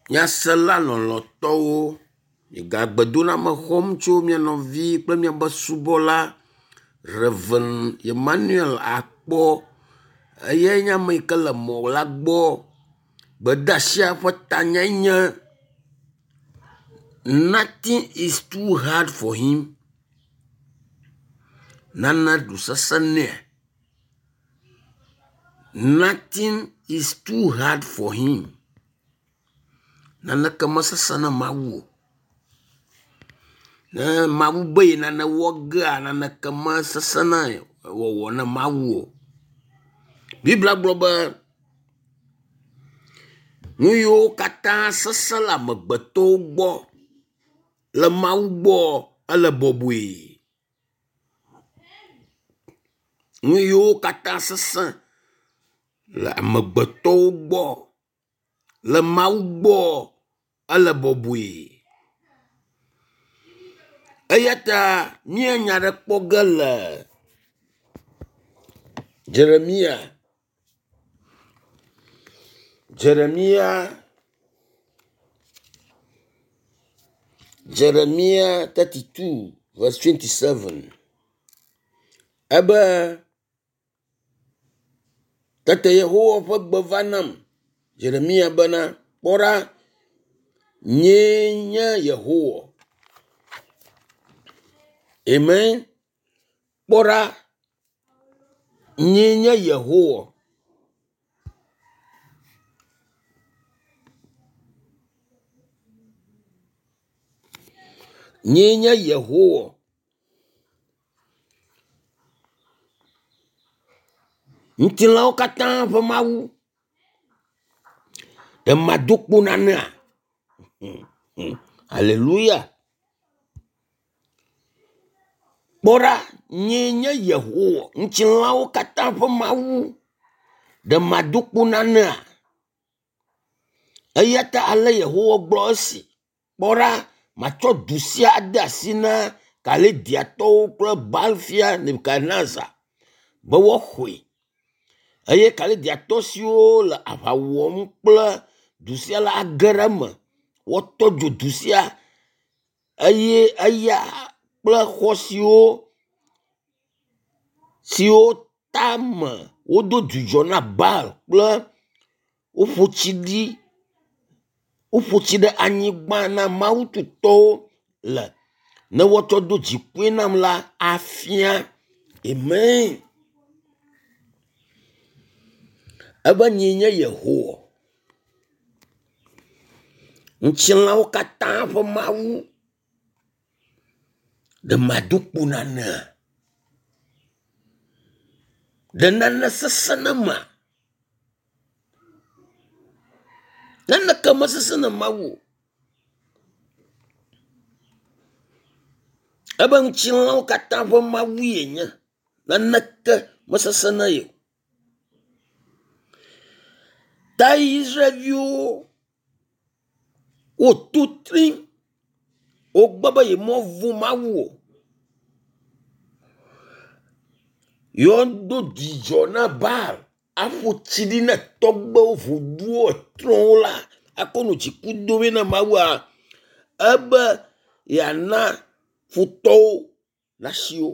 Nyasela lɔlɔtɔwo, gagbedola me xɔm tso mia nɔvi kple miabe subɔla Reverend Emmanuel Akpɔ, eye nye ame yi ke le mɔ la gbɔ. Gbedasia ƒe tanya nye nothing is too hard for him. Nana ɖu sese nɛ. Nothing is too hard for him. Naneke mesese na Mawu. Ne Mawu be nane wɔ gea, naneke mesese na wɔwɔ na Mawu. Biblia gblɔ be nu yiwo katã sese le amegbetɔwo gbɔ, le Mawu gbɔ ele bɔbɔe. Nu yiwo katã sese le amegbetɔwo gbɔ, le Mawu gbɔ ele bɔbɔe. Eya ta míenya ɖe kpɔ ge le Jeremiah 32 verse 27. Ebe tete Yehowa ƒe gbe va nam. Jeremia bena, kpɔ ɖa, nyee nye Yehowa. Amen. Kpɔ ɖa, nyee nye Yehowa. Nyee nye Yehowa. Ŋutilãwo katã ƒe Mawu. Ɖe mado kpo nanea. Haleluya. Kpɔ ɖa, nyee nye Yehowa. Ŋutilãwo katã ƒe Mawu. Ɖe mado kpo nanea. Eya ta ale Yehowa gblɔ esi. Kpɔ ɖa, matsɔ du sia ade asi na Kalediatɔwo kple Balfia Nebukadnezar be woaxɔe. Eye Kalediatɔ siwo le aʋa wɔm kple du sia la age ɖe eme. Woatɔ dzo du sia. Eye eya kple xɔ siwo tame wodo dzudzɔ na Baal kple woƒo tsi ɖe anyigba na Mawu tutɔwo le ne woatsɔ do dzikue nam la afia. Amen. Ebe nyee nye Yehowa. Ŋutilãwo katã ƒe Mawu. Ɖe mado kpo nanea. Ɖe nane sese ne ma. Naneke mesese na Mawu. Ebe ŋutilãwo katã ƒe Mawu ye nye. Naneke mesese na ye. Ta Israelviwo woto trim. Wogbe be yemevu Mawu o. Yewodo dzidzɔ na Baal. Aƒo tsi ɖi na tɔgbewo, ʋuduwo, etrɔwo la. Akɔ no dziku dome na Mawua. Ebe yeana futɔwo nasiwo.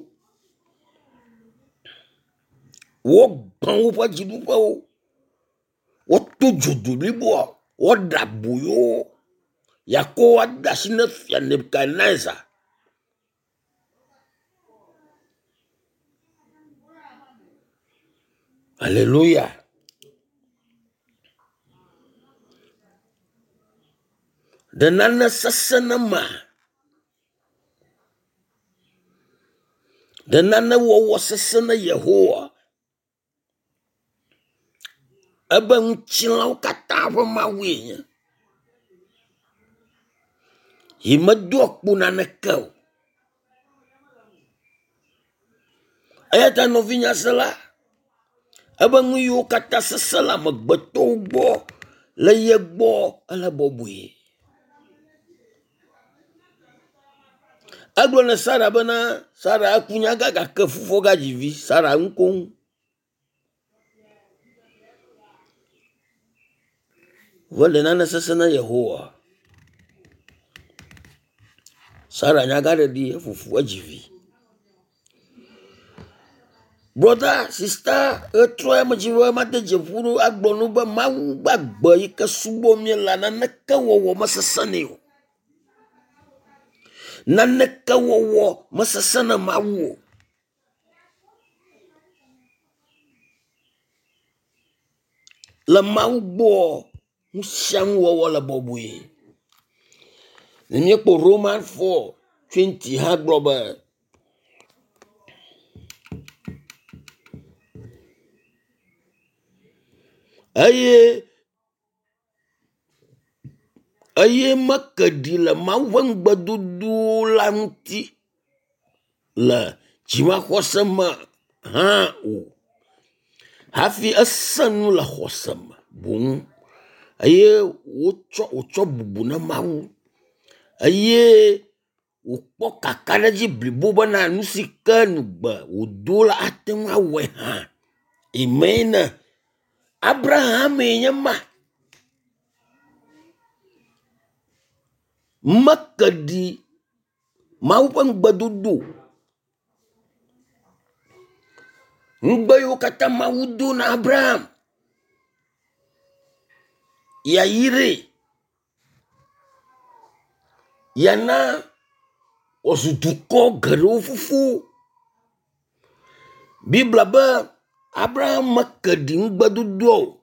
Wogbã woƒe dziɖuƒewo. Woto dzodzo bliboa. Woɖe aboyowo. Yakɔ woade asi na Fia Nebukadnezar. Haleluya. Ɖe nane sese ne ma. Ɖe nane wɔwɔ sese ne Yehowa. Ebe ŋutilãwo katã ƒe Mawue nye. Yi medoa kpo naneke o. Eya ta nɔvinya se la. Ebe nu yiwo katã sese le amegbetɔwo gbɔ le ye gbɔ ele bɔbɔe. Egblɔ ne Sara bena Sara akunya gake fofoa gadzi vi. Sara ŋukoŋu. Vole nana sasana Yehowa. Sarah nyagare di fufu ajivi. Brother, sister, try majiwa mate jefuru agbonu ba mau gbagbo ika subo mi lana neka wowo masasane yo. Na neka wowo masasana mawo. La mau bo musyang wowo la bobuye. Nemye po Roman 4:20 ha globa. Aye makadi la mawang badudu lanti la jima khosama ha o hafi asanu la khosama bun aye ocho bubuna mawu aye ukpo kakaraji blibuba na nusika nuba udula atenwa we ha imena Abraham enyama makadi mawang badudu ngbayo kata mawudu na Abraham ya ire yana osutuko garo fufu Bibla ba Abraham makadi ngbadudu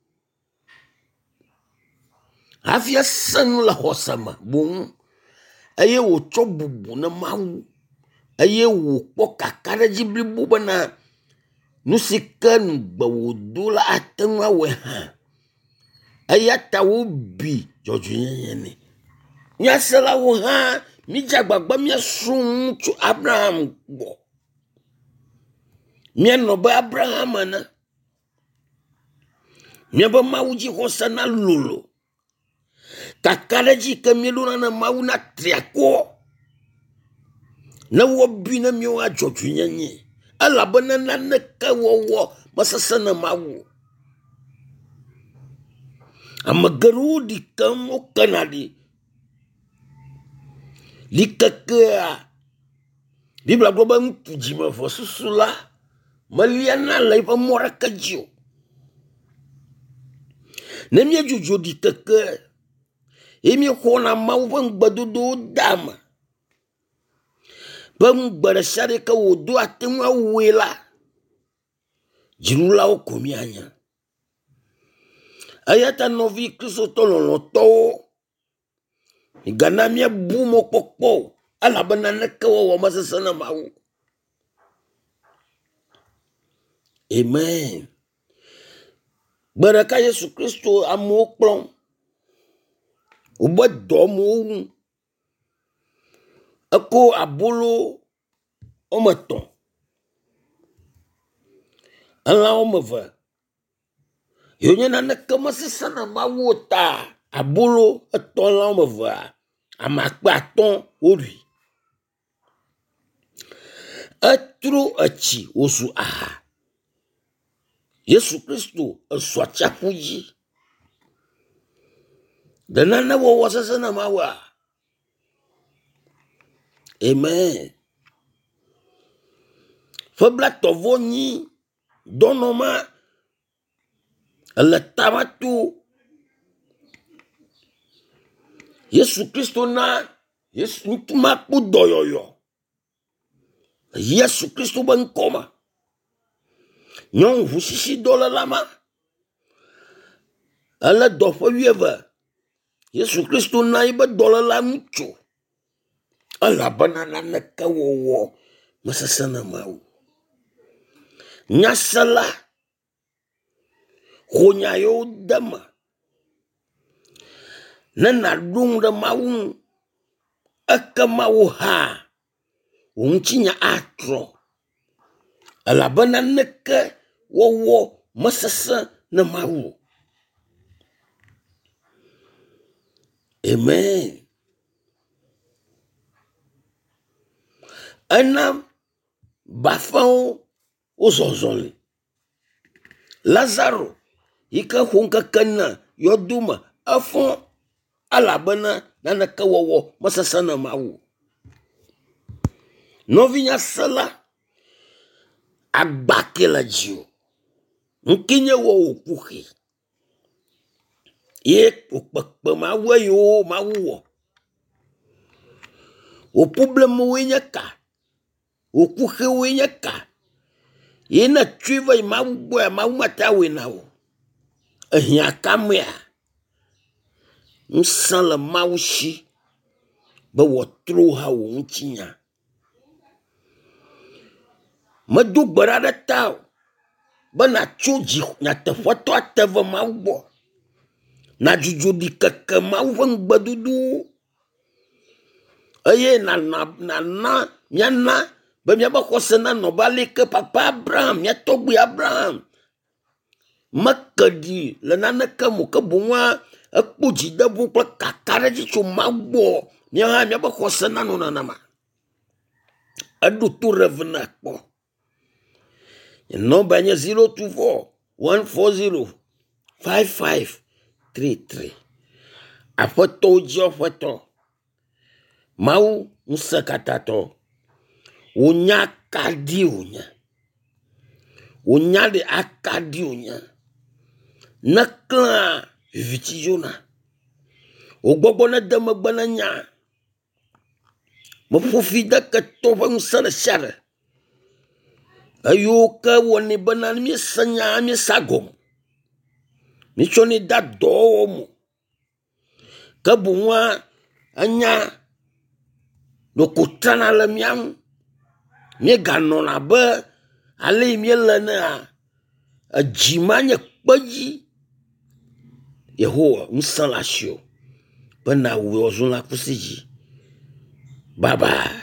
afia sanu la hosama bun aye wo chobubu na mawu aye wo po kakara jibli buba na nusikan bawudula atenwa we ha ayata wo bi joju yene nyasala wo ha mi jagbagba mi sun chu Abraham bo mi no ba Abraham na mi ba mawuji hosana lolo kakaraji kamiluna na mawu na triako na wobi na mi wa joju yene ala bana na neka wo masasana mawu amagaru di kamo kanadi likaka Bibla globa mtujima fo susula maliana laipa mora kajio nemye jujo di kaka emi khona mawu bang badudu dama bang barashare ka wodo atemwa wela jirula okomianya ayata novi Kristo tololo to ganamia bumo pokpo ala banana kawa masasana mawu. Amen. Baraka Yesu Kristo amoklon uba domo ako abolo omaton ala omava yonyana nakama masasana mawu ta abolo atola omava amakpaton ori atru achi osu aha Yesu Kristo aswacha puji danana wo wasasana mawa. Amen. Fabla tovoni donoma ala tamatu Yesu Kristo na Yesu ntuma kudoyoyo Yesu Kristo bankoma nyon vusisi dola lama ala dofo wieva Yesu Kristo na iba dola lamcho ala banana naka wowo masasana mau nyasala khonyayo dama nana dung da mau aka mau ha unchinya atro ala banana naka wowo masasa na mau. Amen. Anam bafao uzozoli Lazaro ika hunka kana yoduma afon alabena naneke wɔwɔ mesese ne mawu. Nɔvinya sela agba ke le dziwò nkenye wɔ wòkuxe ye wòkpekpe mawu yiwo mawu wɔ wò problemwoe nye ka wòkuxewoe nye ka ye ne tsoe va yi mawu gbɔa mawu mate awɔe na wò ehia kamea ŋusẽ le mawu si be wòatro ha wò ŋutinya. Medo gbe ɖa ɖe ta o be natso dzi nyateƒetɔ ate ve mawu gbɔ nadzudzo ɖi keke mawu ƒe ŋugbedodowo eye nana miana be miabe xɔse nanɔ be aleke papa Abraham mia tɔgbe Abraham meke ɖi le naneke mo ke boŋua ekpɔ dzideʋu kple kaka ɖe dzi tso mawu gbɔ miaha miabe xɔse nanɔ nenema. Eɖo to rev na kpɔ. Nɔmba nye 024 140 5533. Aƒetɔwo dzi aƒetɔ. Mawu ŋusẽkatãtɔ. Wonya akaɖi wònya. Wonya ɖe akaɖi wònya. Ne klẽa vivitsi dzona. Wogbɔgbɔ ne de megbe ne nya. Meƒofi de ketɔ ƒe ŋusẽ ɖe sia ɖe. Eyiwo ke wɔnɛ bena miese nya miesa gɔme. Mitsɔnɛ da dɔwɔwɔ mo. Ke boŋua enya ɖeko trana le mia ŋu. Mieganɔna be ale yi miele nea edzima nye kpedzi. Yehowa ŋusẽ le asiwò be nawɔe wòazu lãkusi dzi. Bye bye.